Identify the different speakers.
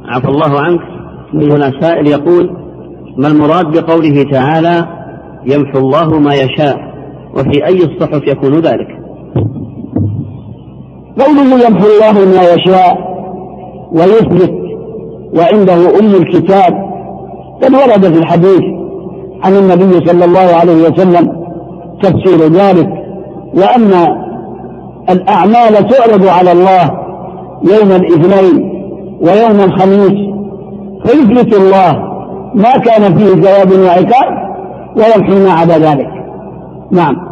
Speaker 1: عفى الله عنك، هنا سائل يقول: ما المراد بقوله تعالى يمحو الله ما يشاء، وفي أي الصحف يكون ذلك؟
Speaker 2: قوله يمحو الله ما يشاء ويثبت وعنده أم الكتاب قد ورد في الحديث عن النبي صلى الله عليه وسلم تفسير ذلك، وأن الأعمال تعرض على الله يوم الاثنين ويوم الخميس، فيثبت الله ما كان فيه جواب وعقاب ويمحو ما عدا ذلك. نعم.